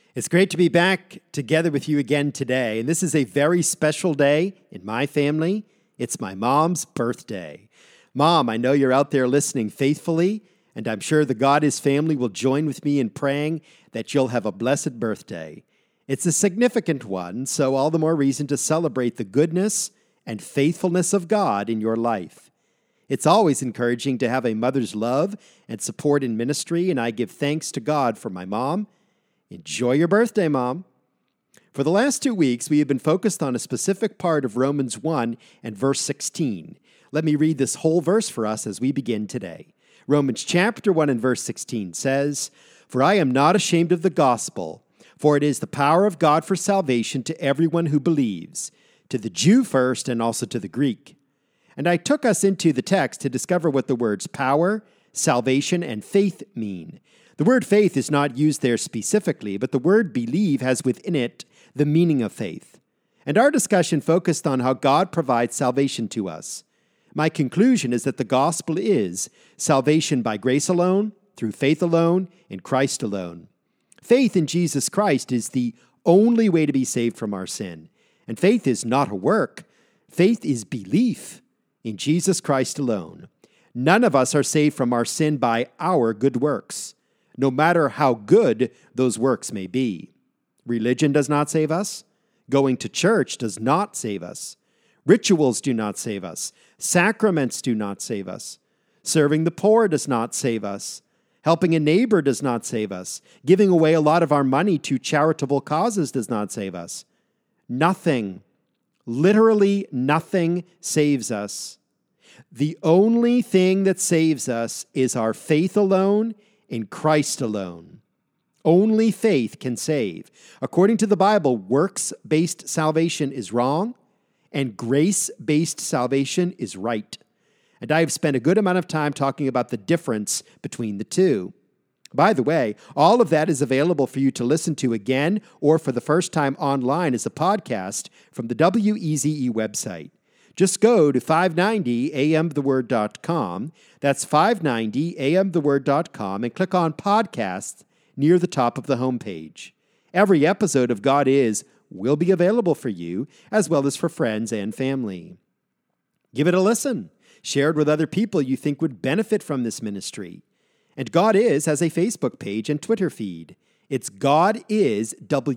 It's great to be back together with you again today. And this is a very special day in my family. It's my mom's birthday. Mom, I know you're out there listening faithfully, and I'm sure the Goddess family will join with me in praying that you'll have a blessed birthday. It's a significant one, so all the more reason to celebrate the goodness and faithfulness of God in your life. It's always encouraging to have a mother's love and support in ministry, and I give thanks to God for my mom. Enjoy your birthday, Mom. For the last 2 weeks, we have been focused on a specific part of Romans 1 and verse 16. Let me read this whole verse for us as we begin today. Romans chapter 1 and verse 16 says, "For I am not ashamed of the gospel, for it is the power of God for salvation to everyone who believes, to the Jew first and also to the Greek." And I took us into the text to discover what the words power, salvation, and faith mean. The word faith is not used there specifically, but the word believe has within it the meaning of faith. And our discussion focused on how God provides salvation to us. My conclusion is that the gospel is salvation by grace alone, through faith alone, in Christ alone. Faith in Jesus Christ is the only way to be saved from our sin. And faith is not a work. Faith is belief in Jesus Christ alone. None of us are saved from our sin by our good works, no matter how good those works may be. Religion does not save us. Going to church does not save us. Rituals do not save us. Sacraments do not save us. Serving the poor does not save us. Helping a neighbor does not save us. Giving away a lot of our money to charitable causes does not save us. Nothing, literally nothing saves us. The only thing that saves us is our faith alone in Christ alone. Only faith can save. According to the Bible, works-based salvation is wrong, and grace-based salvation is right. And I have spent a good amount of time talking about the difference between the two. By the way, all of that is available for you to listen to again or for the first time online as a podcast from the WEZE website. Just go to 590amtheword.com. That's 590amtheword.com and click on podcasts near the top of the homepage. Every episode of God Is will be available for you as well as for friends and family. Give it a listen. Share it with other people you think would benefit from this ministry. And God Is has a Facebook page and Twitter feed. It's God Is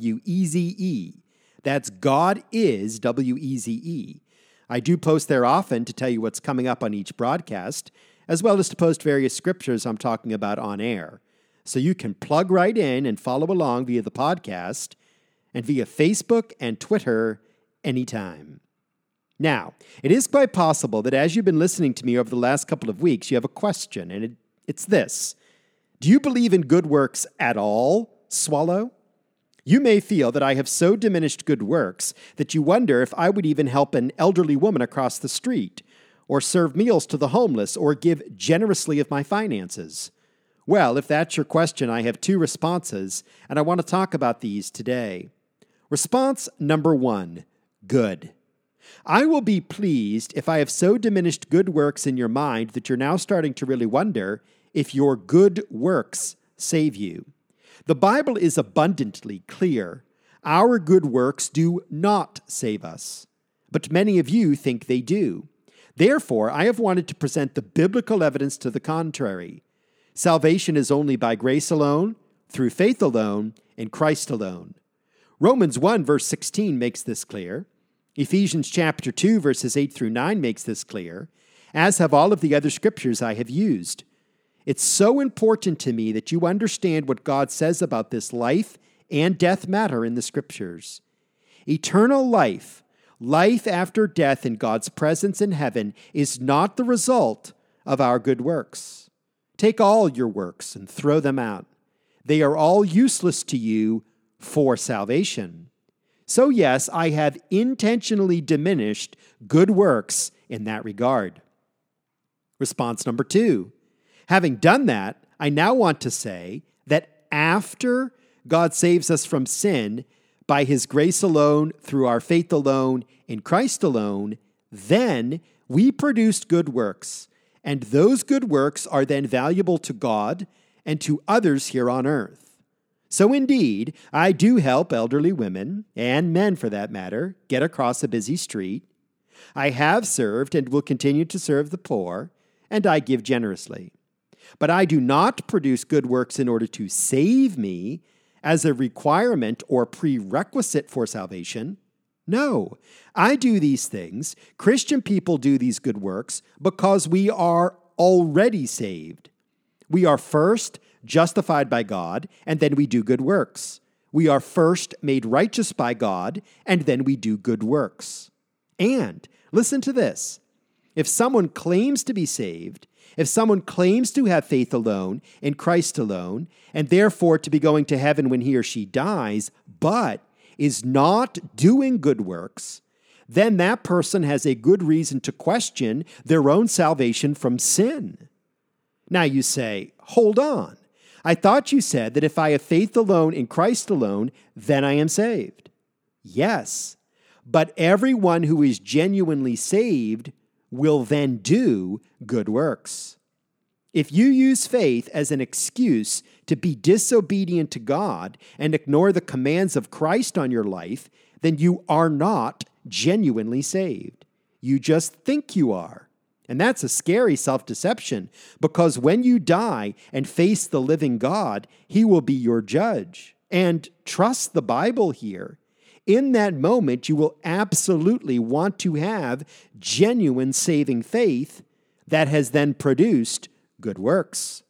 WEZE. That's God Is WEZE. I do post there often to tell you what's coming up on each broadcast, as well as to post various scriptures I'm talking about on air. So you can plug right in and follow along via the podcast and via Facebook and Twitter anytime. Now, it is quite possible that as you've been listening to me over the last couple of weeks, you have a question, and it's this. Do you believe in good works at all, Swallow? You may feel that I have so diminished good works that you wonder if I would even help an elderly woman across the street, or serve meals to the homeless, or give generously of my finances. Well, if that's your question, I have two responses, and I want to talk about these today. Response number 1, good. I will be pleased if I have so diminished good works in your mind that you're now starting to really wonder if your good works save you. The Bible is abundantly clear. Our good works do not save us, but many of you think they do. Therefore, I have wanted to present the biblical evidence to the contrary. Salvation is only by grace alone, through faith alone, in Christ alone. Romans 1 verse 16 makes this clear. Ephesians chapter 2 verses 8 through 9 makes this clear, as have all of the other scriptures I have used. It's so important to me that you understand what God says about this life and death matter in the scriptures. Eternal life, life after death in God's presence in heaven, is not the result of our good works. Take all your works and throw them out. They are all useless to you for salvation. So yes, I have intentionally diminished good works in that regard. Response number 2. Having done that, I now want to say that after God saves us from sin by his grace alone, through our faith alone, in Christ alone, then we produced good works, and those good works are then valuable to God and to others here on earth. So indeed, I do help elderly women, and men for that matter, get across a busy street. I have served and will continue to serve the poor, and I give generously. But I do not produce good works in order to save me as a requirement or prerequisite for salvation. No, I do these things. Christian people do these good works because we are already saved. We are first justified by God, and then we do good works. We are first made righteous by God, and then we do good works. And listen to this. If someone claims to be saved, if someone claims to have faith alone in Christ alone, and therefore to be going to heaven when he or she dies, but is not doing good works, then that person has a good reason to question their own salvation from sin. Now you say, hold on. I thought you said that if I have faith alone in Christ alone, then I am saved. Yes, but everyone who is genuinely saved will then do good works. If you use faith as an excuse to be disobedient to God and ignore the commands of Christ on your life, then you are not genuinely saved. You just think you are. And that's a scary self-deception, because when you die and face the living God, he will be your judge. And trust the Bible here. In that moment, you will absolutely want to have genuine saving faith that has then produced good works.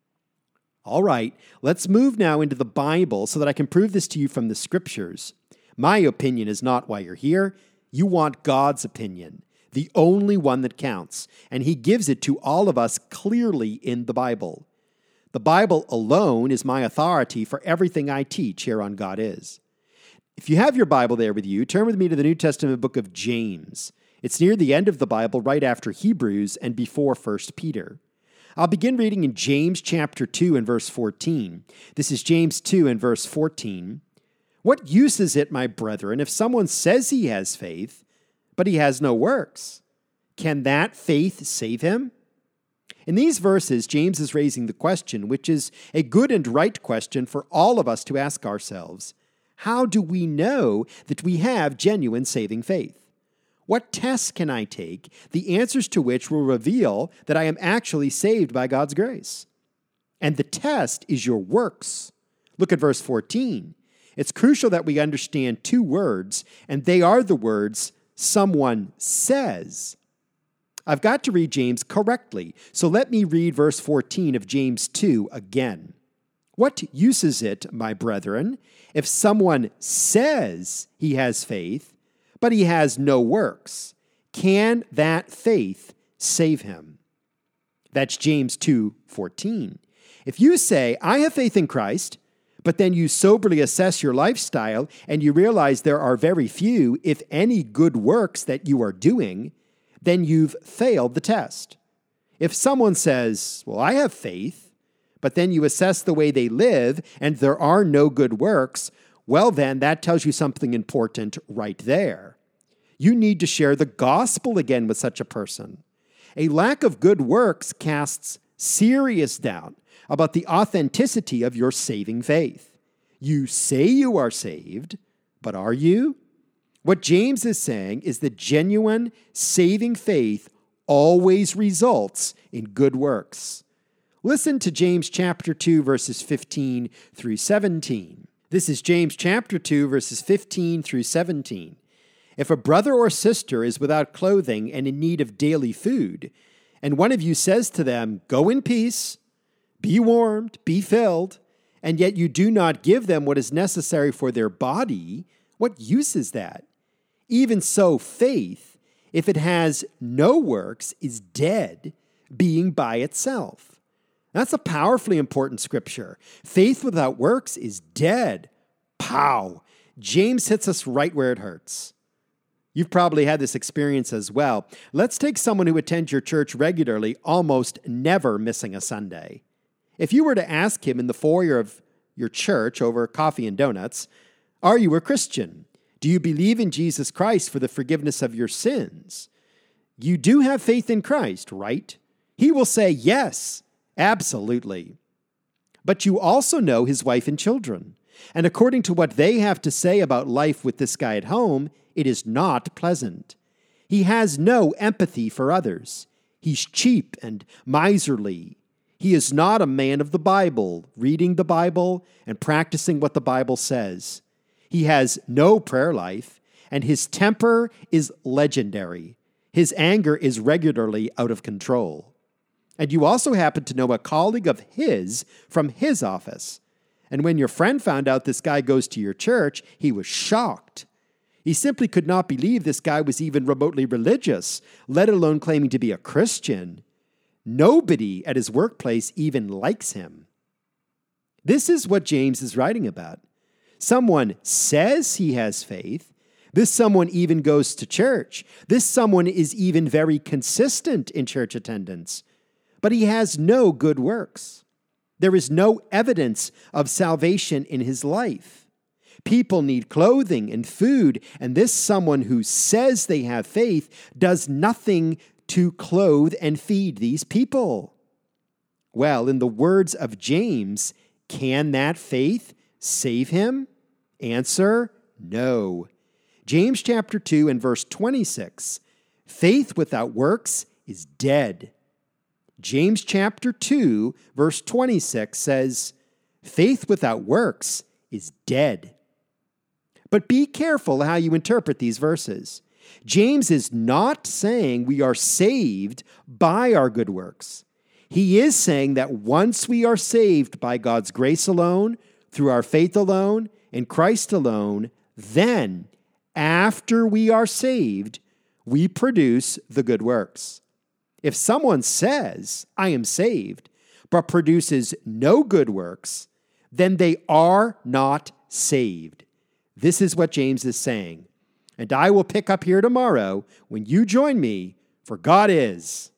All right, let's move now into the Bible so that I can prove this to you from the Scriptures. My opinion is not why you're here. You want God's opinion, the only one that counts, and he gives it to all of us clearly in the Bible. The Bible alone is my authority for everything I teach here on God Is. If you have your Bible there with you, turn with me to the New Testament book of James. It's near the end of the Bible, right after Hebrews and before 1 Peter. I'll begin reading in James chapter 2 and verse 14. This is James 2 and verse 14. What use is it, my brethren, if someone says he has faith, but he has no works? Can that faith save him? In these verses, James is raising the question, which is a good and right question for all of us to ask ourselves. How do we know that we have genuine saving faith? What tests can I take, the answers to which will reveal that I am actually saved by God's grace? And the test is your works. Look at verse 14. It's crucial that we understand two words, and they are the words, someone says. I've got to read James correctly, so let me read verse 14 of James 2 again. What use is it, my brethren, if someone says he has faith, but he has no works? Can that faith save him? That's James 2:14. If you say, I have faith in Christ, but then you soberly assess your lifestyle and you realize there are very few, if any, good works that you are doing, then you've failed the test. If someone says, well, I have faith, but then you assess the way they live and there are no good works, well then that tells you something important right there. You need to share the gospel again with such a person. A lack of good works casts serious doubt about the authenticity of your saving faith. You say you are saved, but are you? What James is saying is that genuine saving faith always results in good works. Listen to James chapter 2, verses 15 through 17. This is James chapter 2, verses 15 through 17. If a brother or sister is without clothing and in need of daily food, and one of you says to them, go in peace, be warmed, be filled, and yet you do not give them what is necessary for their body, what use is that? Even so, faith, if it has no works, is dead, being by itself. That's a powerfully important scripture. Faith without works is dead. Pow! James hits us right where it hurts. You've probably had this experience as well. Let's take someone who attends your church regularly, almost never missing a Sunday. If you were to ask him in the foyer of your church over coffee and donuts, are you a Christian? Do you believe in Jesus Christ for the forgiveness of your sins? You do have faith in Christ, right? He will say, yes, absolutely. But you also know his wife and children. And according to what they have to say about life with this guy at home, it is not pleasant. He has no empathy for others. He's cheap and miserly. He is not a man of the Bible, reading the Bible and practicing what the Bible says. He has no prayer life, and his temper is legendary. His anger is regularly out of control. And you also happen to know a colleague of his from his office. And when your friend found out this guy goes to your church, he was shocked. He simply could not believe this guy was even remotely religious, let alone claiming to be a Christian. Nobody at his workplace even likes him. This is what James is writing about. Someone says he has faith. This someone even goes to church. This someone is even very consistent in church attendance. But he has no good works. There is no evidence of salvation in his life. People need clothing and food, and this someone who says they have faith does nothing to clothe and feed these people. Well, in the words of James, can that faith save him? Answer, no. James chapter 2 and verse 26, faith without works is dead. James chapter 2, verse 26 says, faith without works is dead. But be careful how you interpret these verses. James is not saying we are saved by our good works. He is saying that once we are saved by God's grace alone, through our faith alone, in Christ alone, then, after we are saved, we produce the good works. If someone says, I am saved, but produces no good works, then they are not saved. This is what James is saying. And I will pick up here tomorrow when you join me, for God is